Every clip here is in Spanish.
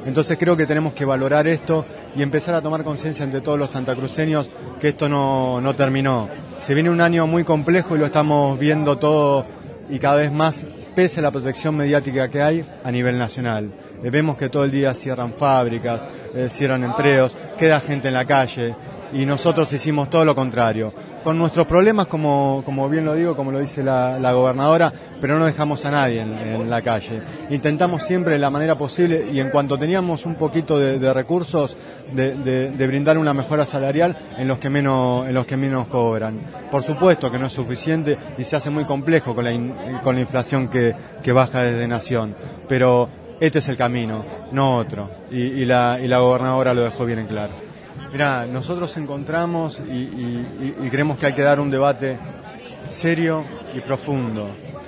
Entonces creo que tenemos que valorar esto y empezar a tomar conciencia entre todos los santacruceños que esto no terminó. Se viene un año muy complejo y lo estamos viendo todo y cada vez más pese a la protección mediática que hay a nivel nacional. Vemos que todo el día cierran fábricas, cierran empleos, queda gente en la calle y nosotros hicimos todo lo contrario. Con nuestros problemas, como bien lo digo, como lo dice la gobernadora, pero no dejamos a nadie en la calle. Intentamos siempre de la manera posible y en cuanto teníamos un poquito de recursos, de brindar una mejora salarial en los que menos cobran. Por supuesto que no es suficiente y se hace muy complejo con la inflación que baja desde Nación, pero este es el camino, no otro, y la gobernadora lo dejó bien en claro. Mirá, nosotros encontramos y creemos que hay que dar un debate serio y profundo.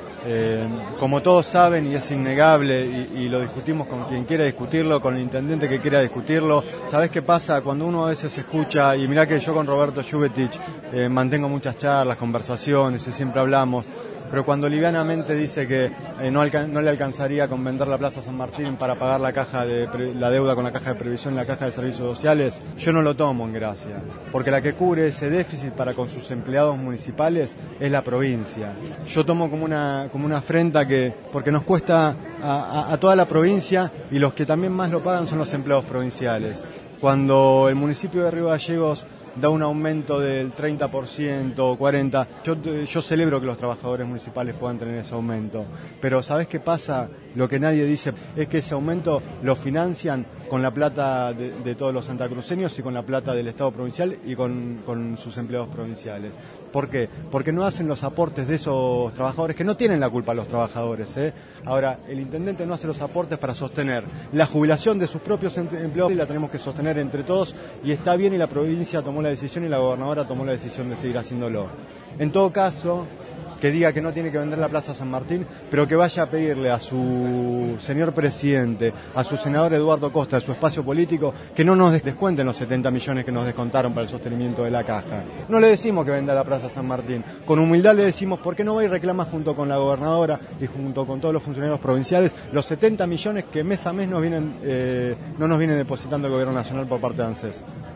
Como todos saben, y es innegable, y lo discutimos con quien quiera discutirlo, con el intendente que quiera discutirlo. ¿Sabés qué pasa? Cuando uno a veces escucha, y mirá que yo con Roberto Lluvetich mantengo muchas charlas, conversaciones, y siempre hablamos, pero cuando livianamente dice que no le alcanzaría con vender la Plaza San Martín para pagar la deuda con la Caja de Previsión y la Caja de Servicios Sociales, yo no lo tomo en gracia, porque la que cubre ese déficit para con sus empleados municipales es la provincia. Yo tomo como una afrenta porque nos cuesta a toda la provincia y los que también más lo pagan son los empleados provinciales. Cuando el municipio de Río Gallegos da un aumento del 30% o 40%. Yo celebro que los trabajadores municipales puedan tener ese aumento, pero ¿sabés qué pasa? Lo que nadie dice es que ese aumento lo financian con la plata de todos los santacruceños y con la plata del Estado provincial y con sus empleados provinciales. ¿Por qué? Porque no hacen los aportes de esos trabajadores, que no tienen la culpa los trabajadores. Ahora, el intendente no hace los aportes para sostener la jubilación de sus propios empleados y la tenemos que sostener entre todos, y está bien, y la provincia tomó la decisión y la gobernadora tomó la decisión de seguir haciéndolo. En todo caso, que diga que no tiene que vender la Plaza San Martín, pero que vaya a pedirle a su señor presidente, a su senador Eduardo Costa, de su espacio político, que no nos descuenten los 70 millones que nos descontaron para el sostenimiento de la caja. No le decimos que venda la Plaza San Martín, con humildad le decimos por qué no va y reclama junto con la gobernadora y junto con todos los funcionarios provinciales los 70 millones que mes a mes no nos viene depositando el gobierno nacional por parte de ANSES.